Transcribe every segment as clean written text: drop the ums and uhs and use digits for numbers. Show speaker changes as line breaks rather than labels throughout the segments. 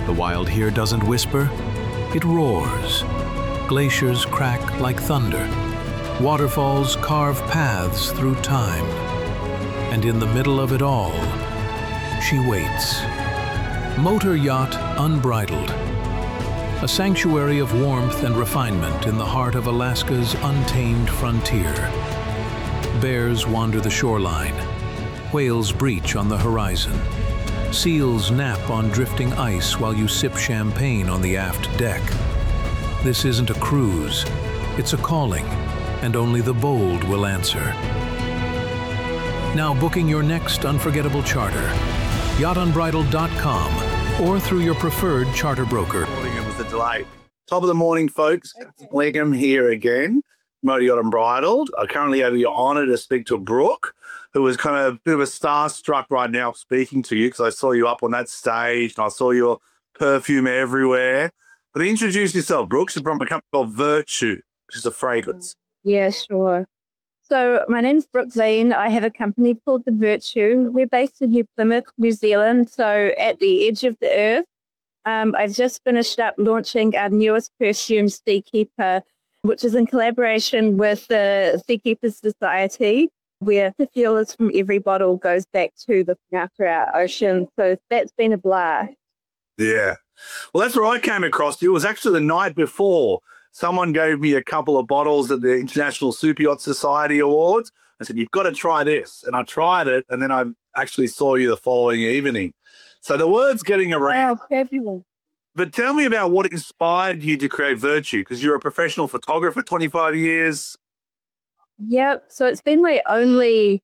The wild here doesn't whisper, it roars. Glaciers crack like thunder. Waterfalls carve paths through time. And in the middle of it all, she waits. Motor Yacht Unbridled. A sanctuary of warmth and refinement in the heart of Alaska's untamed frontier. Bears wander the shoreline. Whales breach on the horizon. Seals nap on drifting ice while you sip champagne on the aft deck. This isn't a cruise, it's a calling, and only the bold will answer. Now booking your next unforgettable charter, yachtunbridled.com or through your preferred charter broker.
It was a delight. Top of the morning, folks. Legum here again, Motor Yacht Unbridled. I currently have the honour to speak to Brooke, who is kind of a bit of a starstruck right now speaking to you because I saw you up on that stage and I saw your perfume everywhere. But introduce yourself, Brooke. You're from a company called Virtue, which is a fragrance.
Yeah, sure. So my name's Brooke Zane. I have a company called The Virtue. We're based in New Plymouth, New Zealand, so at the edge of the earth. I've just finished up launching our newest perfume, Seakeeper, which is in collaboration with the Seakeepers Society, where the fuels from every bottle goes back to the after our ocean. So that's been a blast.
Yeah. Well, that's where I came across you. It was actually the night before. Someone gave me a couple of bottles at the International Super Yacht Society Awards. I said, you've got to try this. And I tried it, and then I actually saw you the following evening. So the word's getting around.
Wow, everyone.
But tell me about what inspired you to create Virtue, because you're a professional photographer, 25 years.
Yep. So it's been my only,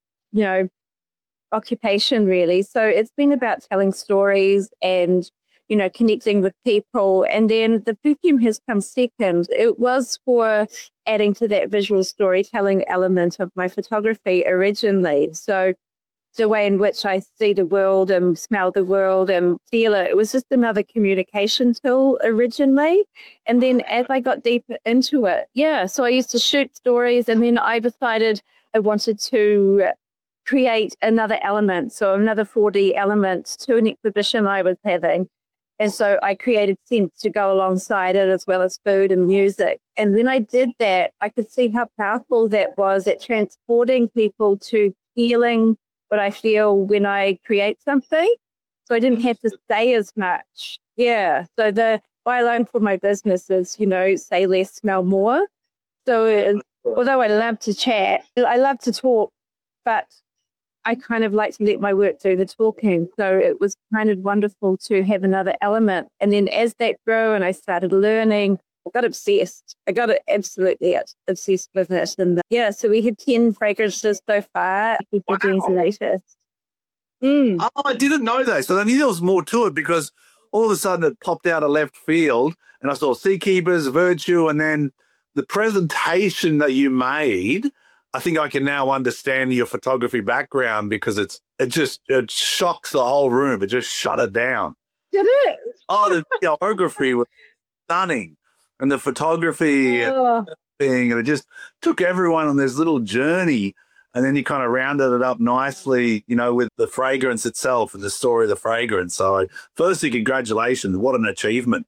occupation, really. So it's been about telling stories and connecting with people. And then the perfume has come second. It was for adding to that visual storytelling element of my photography originally. So the way in which I see the world and smell the world and feel it, it was just another communication tool originally. And then as I got deeper into it, so I used to shoot stories, and then I decided I wanted to create another element, so another 4D element to an exhibition I was having. And so I created scents to go alongside it, as well as food and music. And when I did that, I could see how powerful that was at transporting people to feeling what I feel when I create something. So I didn't have to say as much. Yeah. So the byline for my business is, say less, smell more. So although I love to chat, I love to talk, but I kind of like to let my work do the talking. So it was kind of wonderful to have another element. And then as that grew and I started learning, I got obsessed. I got absolutely obsessed with it. And so we had 10 fragrances so far.
Wow.
The latest.
Oh, I didn't know that. So I knew there was more to it, because all of a sudden it popped out of left field and I saw Seakeepers, Virtue, and then the presentation that you made. I think I can now understand your photography background, because it shocks the whole room. It just shut it down.
Did it?
Oh, the photography was stunning. And the photography thing, and it just took everyone on this little journey. And then you kind of rounded it up nicely, with the fragrance itself and the story of the fragrance. So firstly, congratulations. What an achievement.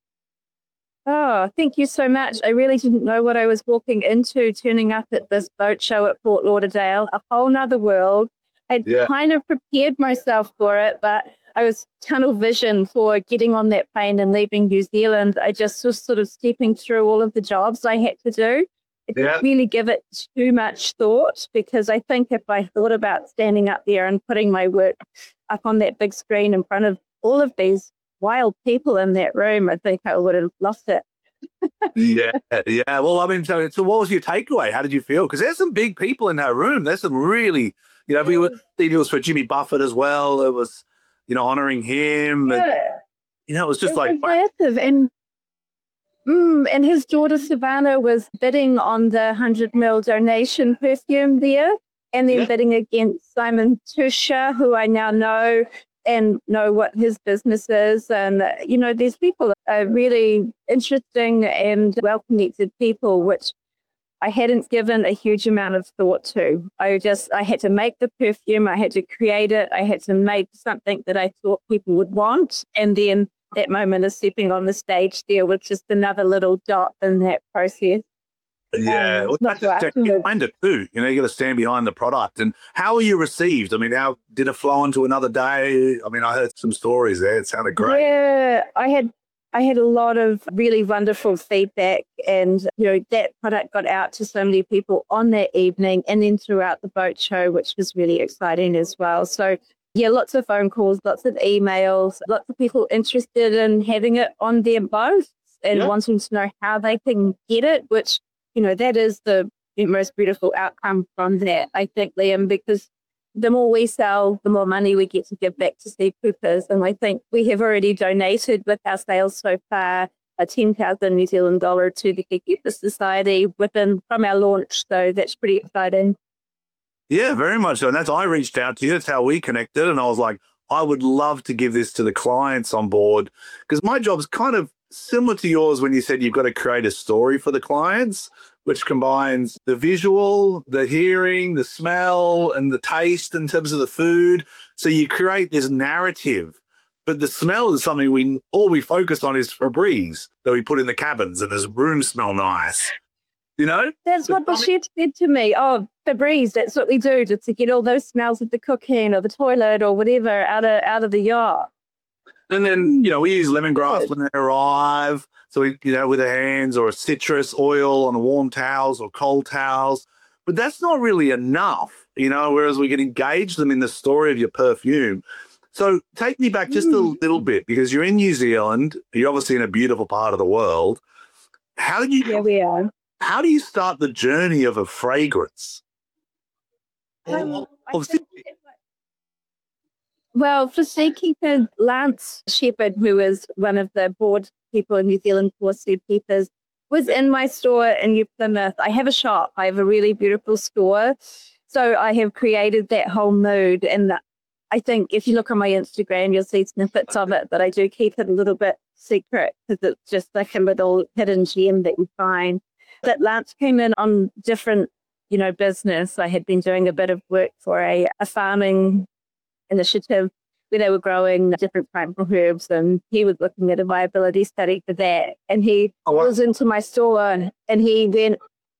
Oh, thank you so much. I really didn't know what I was walking into, turning up at this boat show at Fort Lauderdale, a whole nother world. I'd kind of prepared myself for it, but I was tunnel vision for getting on that plane and leaving New Zealand. I just was sort of stepping through all of the jobs I had to do. I didn't really give it too much thought, because I think if I thought about standing up there and putting my work up on that big screen in front of all of these wild people in that room, I think I would have lost it.
Yeah. Well, I mean, so what was your takeaway? How did you feel? Because there's some big people in that room. There's some really, it was for Jimmy Buffett as well. It was, honoring him.
Yeah.
And, it was just
massive. And his daughter Savannah was bidding on the 100 ml donation perfume there, and then bidding against Simon Tusha, who I now know and know what his business is. And, these people are really interesting and well-connected people, which I hadn't given a huge amount of thought to. I had to make the perfume. I had to create it. I had to make something that I thought people would want. And then that moment of stepping on the stage there was just another little dot in that process.
Yeah, well,
Not
that's just stand
to
behind it too. You know, you got to stand behind the product. And how were you received? I mean, how did it flow on to another day? I mean, I heard some stories there. It sounded great.
Yeah, I had a lot of really wonderful feedback, and that product got out to so many people on that evening and then throughout the boat show, which was really exciting as well. So yeah, lots of phone calls, lots of emails, lots of people interested in having it on their boats and wanting to know how they can get it, which that is the most beautiful outcome from that, I think, Liam, because the more we sell, the more money we get to give back to Steve Coopers. And I think we have already donated with our sales so far a 10,000 New Zealand dollar to the Keeper Society from our launch. So that's pretty exciting.
Yeah, very much so. And I reached out to you. That's how we connected. And I was like, I would love to give this to the clients on board, because my job's kind of similar to yours when you said you've got to create a story for the clients, which combines the visual, the hearing, the smell, and the taste in terms of the food. So you create this narrative. But the smell is something all we focus on is Febreze that we put in the cabins, and his rooms smell nice.
That's what the chef said to me. Oh, Febreze, that's what we do to get all those smells of the cooking or the toilet or whatever out of the yacht.
And then, we use lemongrass when they arrive. So, with the hands, or a citrus oil on warm towels or cold towels. But that's not really enough, whereas we can engage them in the story of your perfume. So take me back just a little bit, because you're in New Zealand. You're obviously in a beautiful part of the world.
Yeah, we are.
How do you start the journey of a fragrance?
Well, for Seakeeper, Lance Shepherd, who is one of the board people in New Zealand for Seakeepers, was in my store in New Plymouth. I have a shop. I have a really beautiful store. So I have created that whole mood. And I think if you look on my Instagram, you'll see snippets of it, but I do keep it a little bit secret because it's just like a little hidden gem that you find. That Lance came in on different, business. I had been doing a bit of work for a farming initiative where they were growing different primal herbs, and he was looking at a viability study for that. And he was into my store and he went,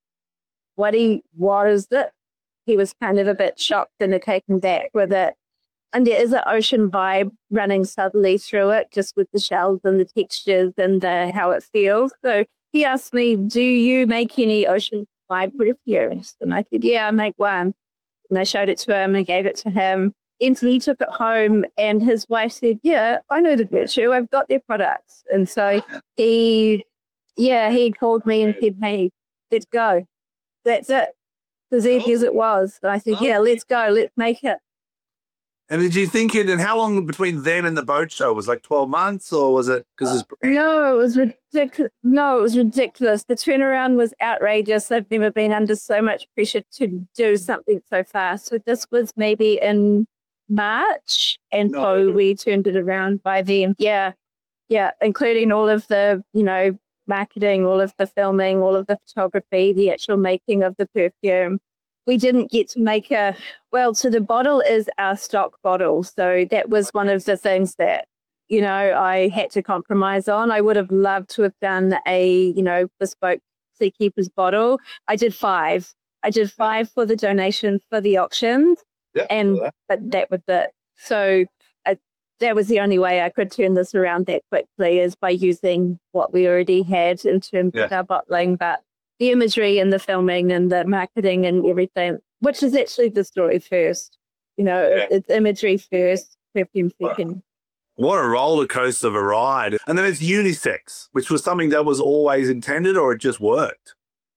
what is it? He was kind of a bit shocked and taken back with it. And there is an ocean vibe running subtly through it, just with the shells and the textures and how it feels. So he asked me, do you make any ocean vibe perfumes? And I said, yeah, I make one. And I showed it to him and gave it to him. And he took it home, and his wife said, yeah, I know the Virtue. I've got their products. And so he called me and said, hey, let's go. That's it. As easy as it was. And I said, yeah, let's go. Let's make it.
And did you think it, and how long between then and the boat show? Was like 12 months, or was it because
No, it was ridiculous. No, it was ridiculous. The turnaround was outrageous. I've never been under so much pressure to do something so fast. So this was maybe in March, and so we turned it around by then. Yeah, including all of the, marketing, all of the filming, all of the photography, the actual making of the perfume. We didn't get to make so the bottle is our stock bottle. So that was one of the things that, I had to compromise on. I would have loved to have done a, bespoke Seakeepers bottle. I did 5. I did 5 for the donation for the auction. Yeah, but that was it. So that was the only way I could turn this around that quickly, is by using what we already had in terms of our bottling. But the imagery and the filming and the marketing and everything, which is actually the story first. It's imagery first, perfume second.
What a roller coaster of a ride. And then it's unisex, which was something that was always intended, or it just worked?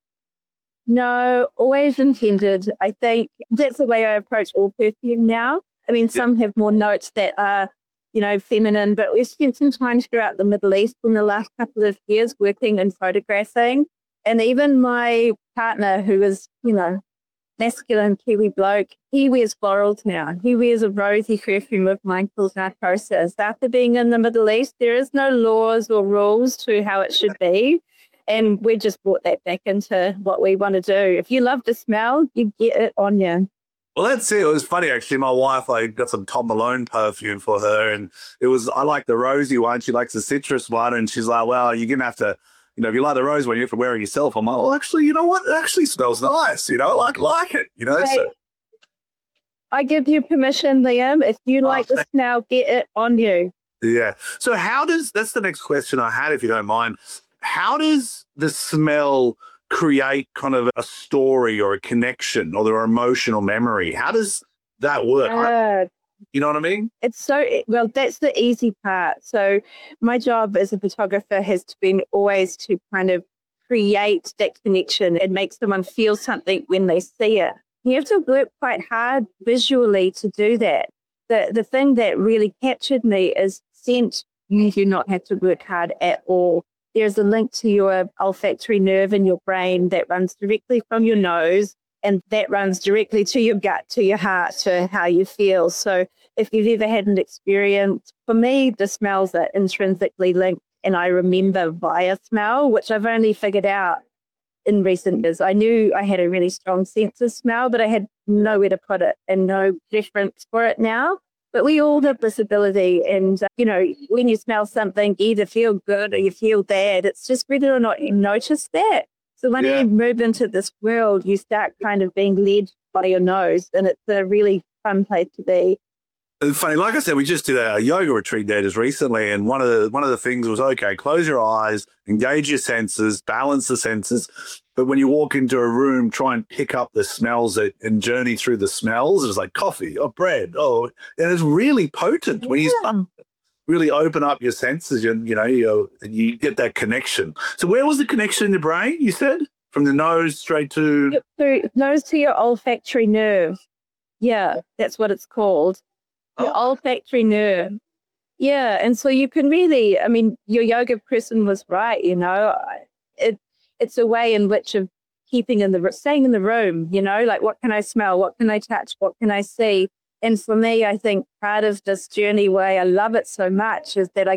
No, always intended. I think that's the way I approach all perfume now. I mean, some have more notes that are, feminine, but we've spent some time throughout the Middle East in the last couple of years working and photographing. And even my partner, who is, masculine Kiwi bloke, he wears florals now. He wears a rosy perfume of mine called Narcosis. After being in the Middle East, there is no laws or rules to how it should be. And we just brought that back into what we want to do. If you love the smell, you get it on you.
Well, that's it. It was funny, actually. My wife, I got some Tom Malone perfume for her, and I like the rosy one. She likes the citrus one, and she's like, well, you're going to have to, if you like the rose one, you have to wear it yourself. I'm like, well, actually, you know what? It actually smells nice, like it,
Right.
So,
I give you permission, Liam. If you like the smell, get it on you.
yeah. So that's the next question I had, if you don't mind. How does the smell create kind of a story or a connection or their emotional memory? How does that work? You know what I mean?
It's well, that's the easy part. So my job as a photographer has been always to kind of create that connection and make someone feel something when they see it. You have to work quite hard visually to do that. The thing that really captured me is scent. You do not have to work hard at all. There's a link to your olfactory nerve in your brain that runs directly from your nose, and that runs directly to your gut, to your heart, to how you feel. So if you've ever had an experience, for me, the smells are intrinsically linked, and I remember via smell, which I've only figured out in recent years. I knew I had a really strong sense of smell, but I had nowhere to put it and no reference for it now. But we all have this ability, and, when you smell something, you either feel good or you feel bad. It's just whether or not you notice that. So when you move into this world, you start kind of being led by your nose, and it's a really fun place to be.
It's funny, like I said, we just did a yoga retreat there just recently, and one of the things was, okay, close your eyes, engage your senses, balance the senses. But when you walk into a room, try and pick up the smells and journey through the smells. It's like coffee or bread. And it's really potent when you really open up your senses, and you get that connection. So where was the connection in the brain, you said? From the nose straight to...
Through nose to your olfactory nerve. Yeah, that's what it's called. Your olfactory nerve. Yeah, and so you can really, your yoga person was right, It's a way in which of staying in the room, like what can I smell, what can I touch, what can I see? And for me, I think part of this journey, why I love it so much, is that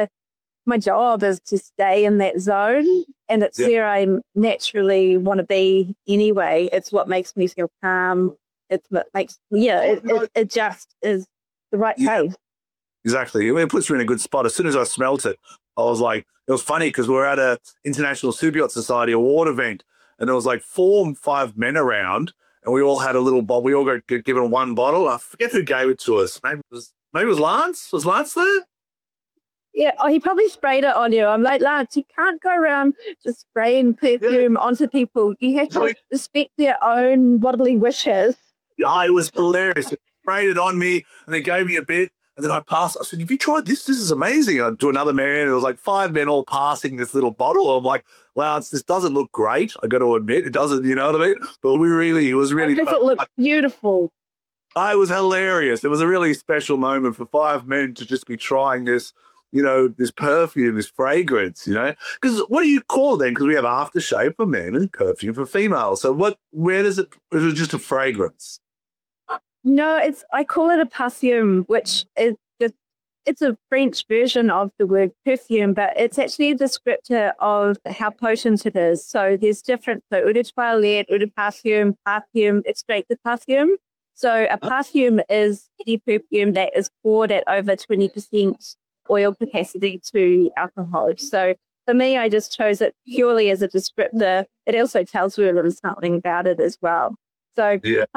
my job is to stay in that zone, and it's where I naturally want to be anyway. It's what makes me feel calm. It's what makes, it just is the right place.
Exactly. It puts you in a good spot. As soon as I smelt it, I was like, it was funny because we were at a International Super Yacht Society award event, and there was like 4 or 5 men around, and we all had a little bottle. We all got given one bottle. I forget who gave it to us. Maybe it was Lance. Was Lance there?
Yeah, he probably sprayed it on you. I'm like, Lance, you can't go around just spraying perfume onto people. You have to respect their own bodily wishes.
Yeah, it was hilarious. It sprayed it on me, and they gave me a bit. And then I passed. I said, have you tried this? This is amazing. And to another man, it was like 5 men all passing this little bottle. I'm like, wow, this doesn't look great. I got to admit, it doesn't, you know what I mean? But it was really
fun. It looked beautiful.
It was hilarious. It was a really special moment for 5 men to just be trying this, this perfume, this fragrance, Because what do you call it then? Because we have aftershave for men and perfume for females. So where does it, is it just a fragrance?
No, I call it a parfum, which is it's a French version of the word perfume, but it's actually a descriptor of how potent it is. So there's different, so eau de toilette, eau de parfum, extrait de parfum. So a parfum is any perfume that is poured at over 20% oil capacity to alcohol. So for me, I just chose it purely as a descriptor. It also tells you a little something about it as well. So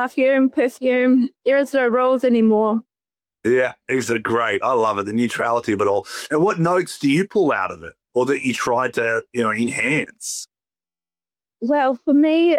perfume, there is no rules anymore.
Yeah, it's great. I love it, the neutrality of it all. And what notes do you pull out of it, or that you try to, enhance?
Well, for me,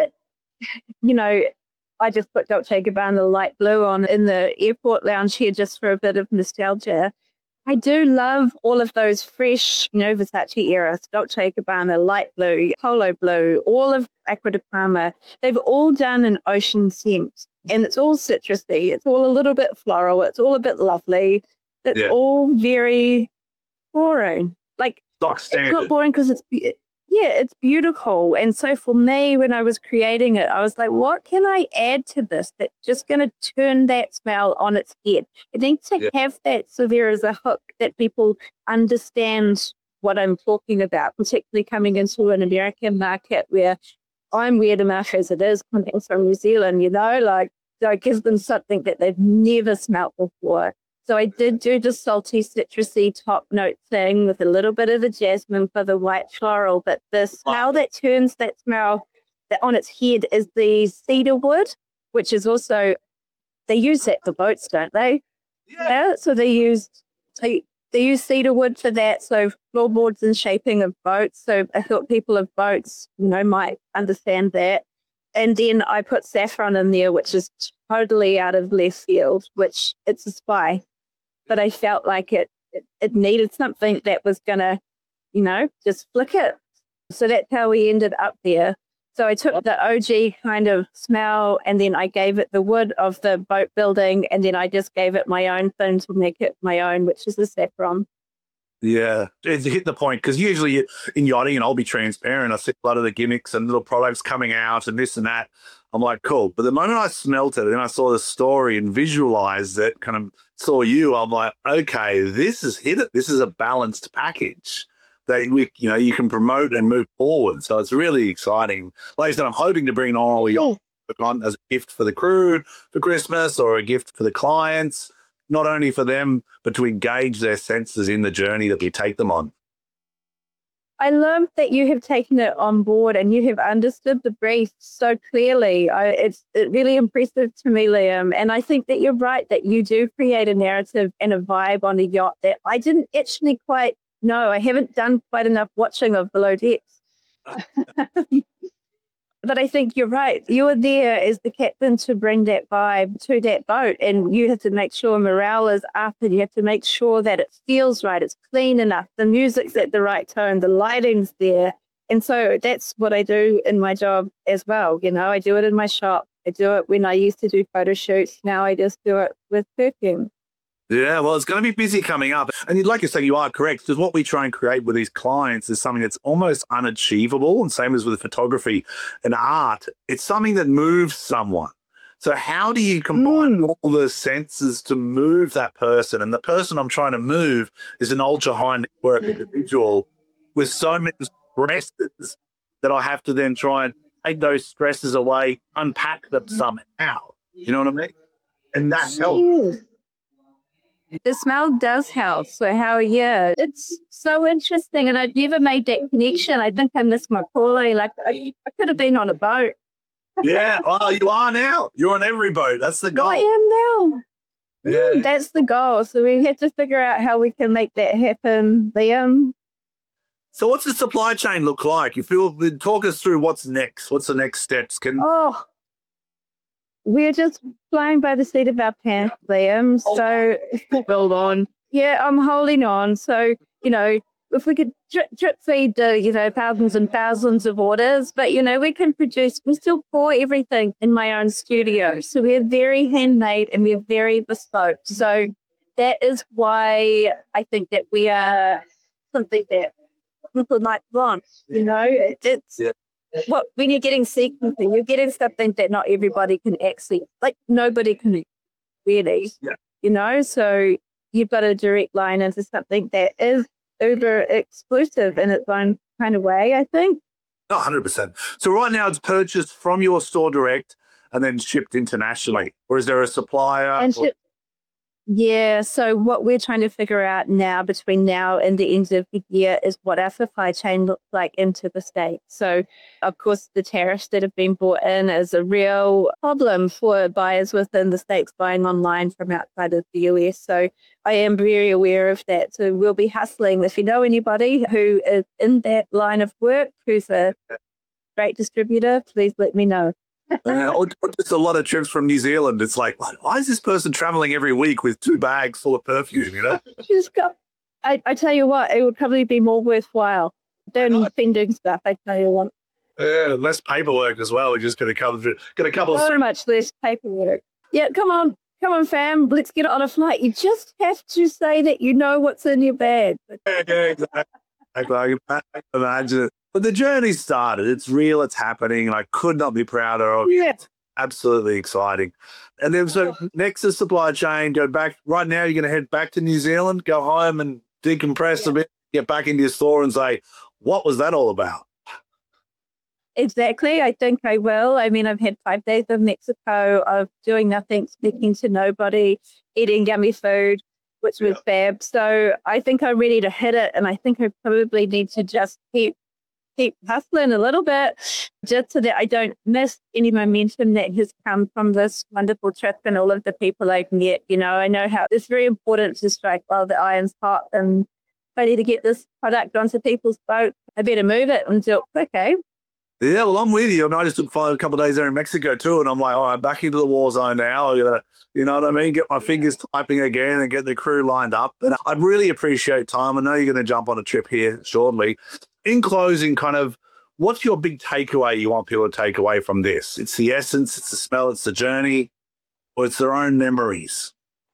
I just put Dolce & Gabbana light blue on in the airport lounge here just for a bit of nostalgia. I do love all of those fresh, Versace era, Dolce & Gabbana, light blue, polo blue, all of Acqua di Parma. They've all done an ocean scent, and it's all citrusy. It's all a little bit floral. It's all a bit lovely. It's all very boring. Like, it's not boring because it's beautiful. And so for me, when I was creating it, I was like, what can I add to this that's just going to turn that smell on its head? It needs to have that severe as a hook that people understand what I'm talking about, particularly coming into an American market where I'm weird enough as it is, coming from New Zealand, So it gives them something that they've never smelt before. So I did do the salty, citrusy top note thing with a little bit of the jasmine for the white floral. But the smell that turns that smell on its head is the cedar wood, which is also, they use that for boats, don't they? Yeah. So they use cedar wood for that. So floorboards and shaping of boats. So I thought people of boats, might understand that. And then I put saffron in there, which is totally out of left field, which it's a spice. But I felt like it needed something that was going to, just flick it. So that's how we ended up there. So I took the OG kind of smell and then I gave it the wood of the boat building and then I just gave it my own thing to make it my own, which is the saffron.
Yeah, it's hit the point because usually in yachting, and I'll be transparent, I see a lot of the gimmicks and little products coming out and this and that. I'm like, cool. But the moment I smelt it and I saw the story and visualized it, kind of saw you, I'm like, okay, this is hit it. This is a balanced package that you can promote and move forward. So it's really exciting. Like I said, I'm hoping to bring on as a gift for the crew for Christmas or a gift for the clients. Not only for them, but to engage their senses in the journey that we take them on.
I love that you have taken it on board and you have understood the brief so clearly. It's really impressive to me, Liam. And I think that you're right that you do create a narrative and a vibe on a yacht that I didn't actually quite know. I haven't done quite enough watching of Below Decks. But I think you're right. You are there as the captain to bring that vibe to that boat, and you have to make sure morale is up, and you have to make sure that it feels right, it's clean enough, the music's at the right tone, the lighting's there. And so that's what I do in my job as well. I do it in my shop. I do it when I used to do photo shoots. Now I just do it with perfume.
Yeah, well, it's going to be busy coming up. And like you say, you are correct, because what we try and create with these clients is something that's almost unachievable. And same as with photography and art, it's something that moves someone. So how do you combine all the senses to move that person? And the person I'm trying to move is an ultra high net worth individual with so many stresses that I have to then try and take those stresses away, unpack them somehow. You know what I mean? And that helps.
The smell does help. So it's so interesting. And I'd never made that connection. I think I missed my calling. Like I could have been on a boat.
Yeah. Well, you are now. You're on every boat. That's the goal.
I am now.
Yeah.
That's the goal. So we have to figure out how we can make that happen, Liam.
So what's the supply chain look like? Talk us through what's next. What's the next steps?
We're just flying by the seat of our pants, Liam. So hold on. Yeah, I'm holding on. So, if we could drip feed the, thousands and thousands of orders, but, we still pour everything in my own studio. So we're very handmade and we're very bespoke. So that is why I think that we are something that people might want, it's... Yeah. When you're getting sequencing, you're getting something that not everybody can actually, like nobody can really, so you've got a direct line into something that is uber exclusive in its own kind of way, I think.
100%. So right now it's purchased from your store direct and then shipped internationally, or is there a supplier?
Yeah, so what we're trying to figure out now between now and the end of the year is what our supply chain looks like into the States. So, of course, the tariffs that have been brought in is a real problem for buyers within the States buying online from outside of the US. So I am very aware of that. So we'll be hustling. If you know anybody who is in that line of work, who's a great distributor, please let me know.
Or just a lot of trips from New Zealand. It's like, why is this person traveling every week with 2 bags full of perfume,
I tell you what, it would probably be more worthwhile than sending stuff, I tell you what.
Yeah, less paperwork as well. We're just going to get a couple of...
So much less paperwork. Yeah, come on, fam. Let's get on a flight. You just have to say that you know what's in your bag.
Yeah, exactly. I can imagine it. But the journey started. It's real. It's happening. And I could not be prouder of it.
Yeah.
It's absolutely exciting. And then so next is supply chain. Go back. Right now, you're going to head back to New Zealand, go home and decompress a bit, get back into your store and say, what was that all about?
Exactly. I think I will. I mean, I've had 5 days of Mexico of doing nothing, speaking to nobody, eating yummy food, which was fab. So I think I'm ready to hit it. And I think I probably need to just keep hustling a little bit, just so that I don't miss any momentum that has come from this wonderful trip and all of the people I've met. You know, I know how it's very important to strike while the iron's hot, and if I need to get this product onto people's boats, I better move it and do it quick, eh?
Yeah, well, I'm with you. I mean, I just took a couple of days there in Mexico too, and I'm like, all right, back into the war zone now. I gotta, you know what I mean? Get my fingers typing again and get the crew lined up. And I'd really appreciate time. I know you're going to jump on a trip here shortly. In closing, kind of, what's your big takeaway you want people to take away from this? It's the essence, it's the smell, it's the journey, or it's their own memories?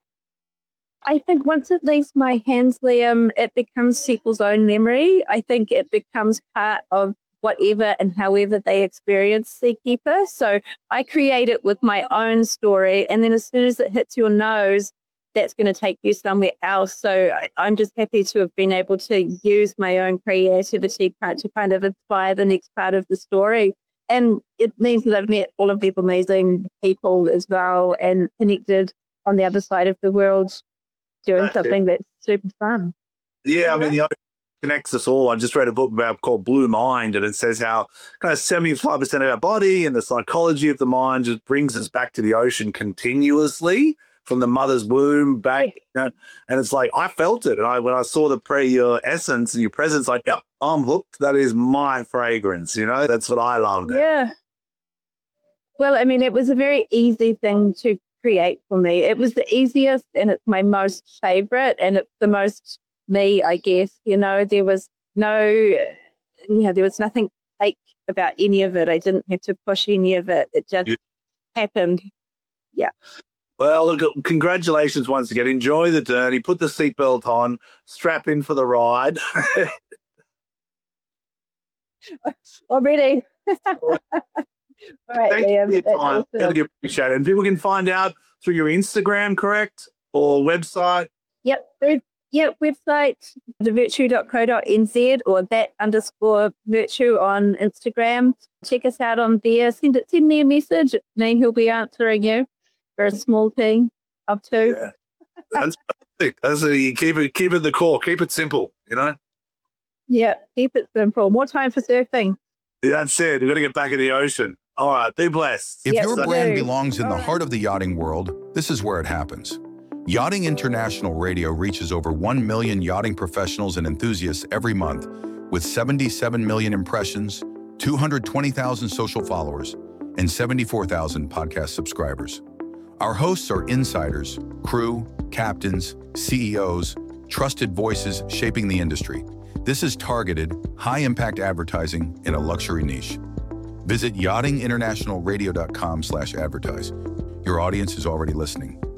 I think once it leaves my hands, Liam, it becomes people's own memory. I think it becomes part of whatever and however they experience Seakeeper. So I create it with my own story, and then as soon as it hits your nose, that's going to take you somewhere else. So I'm just happy to have been able to use my own creativity to kind of inspire the next part of the story. And it means that I've met all of these amazing people as well and connected on the other side of the world doing something that's super fun.
Yeah, I mean, the ocean connects us all. I just read a book called Blue Mind, and it says how kind of 75% of our body and the psychology of the mind just brings us back to the ocean continuously from the mother's womb back. You know? And it's like, I felt it. And when I saw your essence and your presence, like, yep, I'm hooked. That is my fragrance. You know, that's what I loved.
Yeah. Well, I mean, it was a very easy thing to create for me. It was the easiest, and it's my most favorite, and it's the most me, I guess. You know, there was there was nothing fake about any of it. I didn't have to push any of it. It just happened. Yeah.
Well, look, congratulations once again. Enjoy the journey. Put the seatbelt on. Strap in for the ride.
Already. All right,
Thank
Liam.
you for your time.
Awesome.
Really appreciate it. And people can find out through your Instagram, correct? Or website?
Yep. Website, thevirtue.co.nz or _virtue on Instagram. Check us out on there. Send me a message. It's me who'll be answering you. For a small team of 2.
Yeah. That's perfect. You keep it the core. Keep it simple, you know?
Yeah, keep it simple. More time for surfing.
Yeah, that's it. We've got to get back in the ocean. All right, be blessed.
If
Yes,
your
sir.
brand belongs in the heart of the yachting world, this is where it happens. Yachting International Radio reaches over 1 million yachting professionals and enthusiasts every month, with 77 million impressions, 220,000 social followers, and 74,000 podcast subscribers. Our hosts are insiders, crew, captains, CEOs, trusted voices shaping the industry. This is targeted, high-impact advertising in a luxury niche. Visit yachtinginternationalradio.com/advertise. Your audience is already listening.